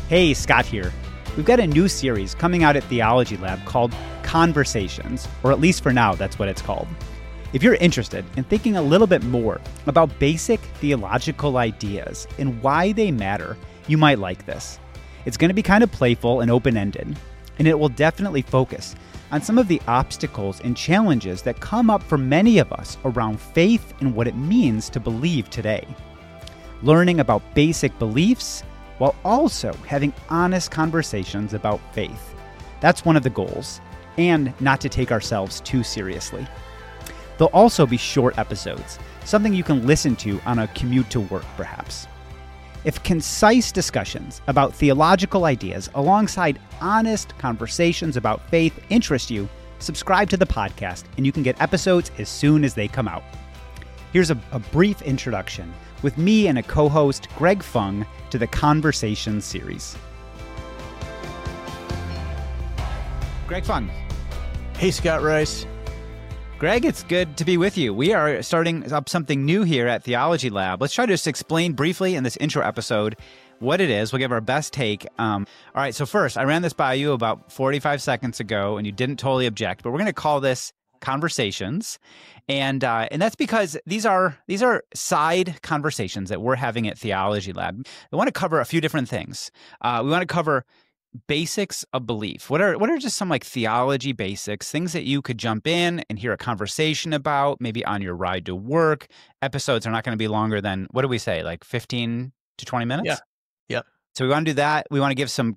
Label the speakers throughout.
Speaker 1: Hey, Scott here. We've got a new series coming out at Theology Lab called Conversations, or at least for now, that's what it's called. If you're interested in thinking a little bit more about basic theological ideas and why they matter, you might like this. It's going to be kind of playful and open-ended, and it will definitely focus on some of the obstacles and challenges that come up for many of us around faith and what it means to believe today. Learning about basic beliefs while also having honest conversations about faith. That's one of the goals, and not to take ourselves too seriously. There'll also be short episodes, something you can listen to on a commute to work, perhaps. If concise discussions about theological ideas alongside honest conversations about faith interest you, subscribe to the podcast and you can get episodes as soon as they come out. Here's a brief introduction with me and a co-host, Greg Fung, to the Conversations series. Greg Fung.
Speaker 2: Hey, Scott Rice.
Speaker 1: Greg, it's good to be with you. We are starting up something new here at Theology Lab. Let's try to just explain briefly in this intro episode what it is. We'll give our best take. All right, so first, I ran this by you about 45 seconds ago, and you didn't totally object, but we're going to call this Conversations. And that's because these are side conversations that we're having at Theology Lab. We want to cover a few different things. We want to cover basics of belief. What are just some like theology basics, things that you could jump in and hear a conversation about, maybe on your ride to work. Episodes are not going to be longer than, what do we say, like 15 to 20 minutes?
Speaker 2: Yeah.
Speaker 1: So we want to do that. We want to give some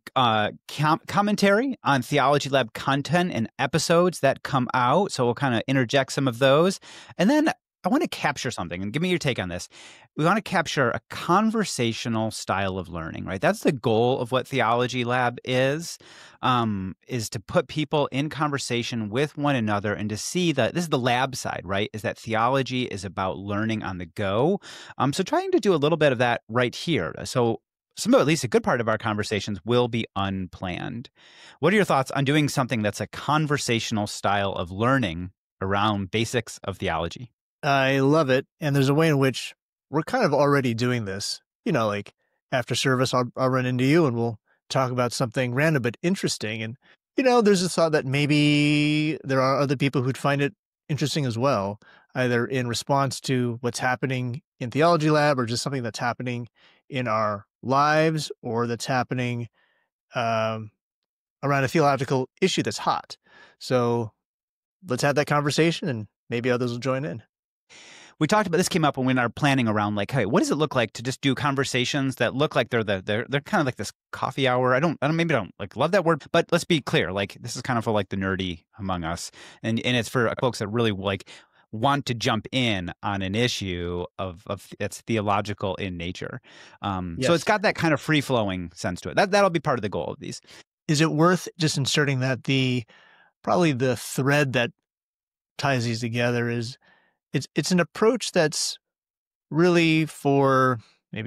Speaker 1: commentary on Theology Lab content and episodes that come out. So we'll kind of interject some of those. And then I want to capture something, and give me your take on this. We want to capture a conversational style of learning, right? That's the goal of what Theology Lab is to put people in conversation with one another and to see that this is the lab side, right? Is that theology is about learning on the go. So trying to do a little bit of that right here. So at least a good part of our conversations will be unplanned. What are your thoughts on doing something that's a conversational style of learning around basics of theology?
Speaker 2: I love it. And there's a way in which we're kind of already doing this. You know, like after service, I'll run into you and we'll talk about something random but interesting. And, you know, there's a thought that maybe there are other people who'd find it interesting as well, either in response to what's happening in Theology Lab or just something that's happening in our lives or that's happening around a theological issue that's hot. So let's have that conversation and maybe others will join in.
Speaker 1: We talked about this, came up when we were planning around like, hey, what does it look like to just do conversations that look like they're kind of like this coffee hour? I don't like love that word, but let's be clear. Like this is kind of for like the nerdy among us, and it's for folks that really like want to jump in on an issue of that's theological in nature.
Speaker 2: Yes.
Speaker 1: So it's got that kind of free flowing sense to it. That'll be part of the goal of these.
Speaker 2: Is it worth just inserting that probably the thread that ties these together is it's an approach that's really for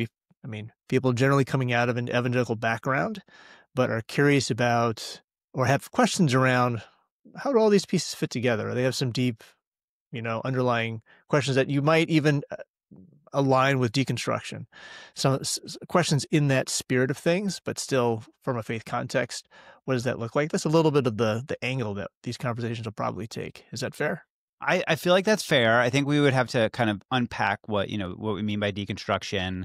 Speaker 2: people generally coming out of an evangelical background, but are curious about or have questions around how do all these pieces fit together? Or they have some deep, underlying questions that you might even align with deconstruction. Some questions in that spirit of things, but still from a faith context, what does that look like? That's a little bit of the angle that these conversations will probably take. Is that fair?
Speaker 1: I feel like that's fair. I think we would have to kind of unpack what we mean by deconstruction.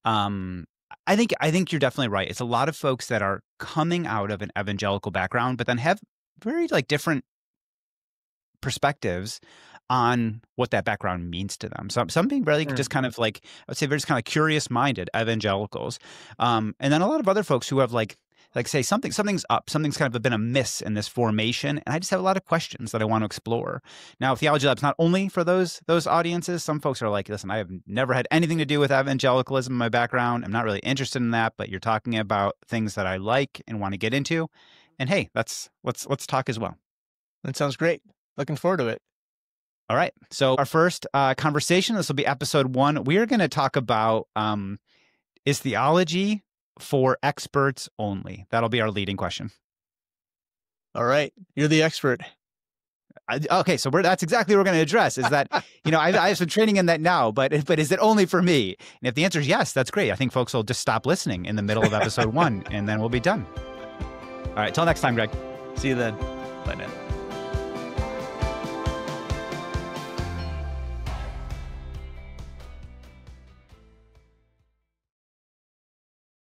Speaker 1: I think you're definitely right. It's a lot of folks that are coming out of an evangelical background, but then have very like different perspectives on what that background means to them. So some being really just kind of like, I would say they're just kind of curious minded evangelicals. And then a lot of other folks who have like say something's up, something's kind of been amiss in this formation, and I just have a lot of questions that I want to explore. Now, Theology Lab's not only for those audiences. Some folks are like, listen, I have never had anything to do with evangelicalism in my background. I'm not really interested in that, but you're talking about things that I like and want to get into. And hey, let's talk as well.
Speaker 2: That sounds great. Looking forward to it.
Speaker 1: All right. So our first conversation, this will be episode 1. We are going to talk about is theology for experts only? That'll be our leading question.
Speaker 2: All right. You're the expert.
Speaker 1: Okay, so that's exactly what we're going to address. Is that I have some training in that now, but is it only for me? And if the answer is yes, that's great. I think folks will just stop listening in the middle of episode 1, and then we'll be done. All right, till next time, Greg.
Speaker 2: See you then. Bye now.